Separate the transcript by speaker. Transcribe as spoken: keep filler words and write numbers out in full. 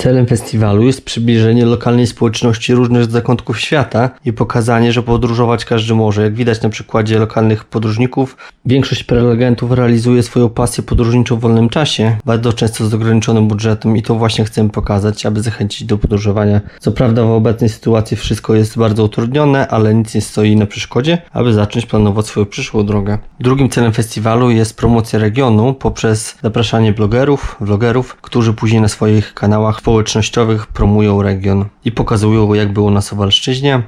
Speaker 1: Celem festiwalu jest przybliżenie lokalnej społeczności różnych zakątków świata i pokazanie, że podróżować każdy może. Jak widać na przykładzie lokalnych podróżników, większość prelegentów realizuje swoją pasję podróżniczą w wolnym czasie, bardzo często z ograniczonym budżetem i to właśnie chcemy pokazać, aby zachęcić do podróżowania. Co prawda w obecnej sytuacji wszystko jest bardzo utrudnione, ale nic nie stoi na przeszkodzie, aby zacząć planować swoją przyszłą drogę. Drugim celem festiwalu jest promocja regionu poprzez zapraszanie blogerów, vlogerów, którzy później na swoich kanałach społecznościowych promują region i pokazują, jak było na Suwalszczyźnie.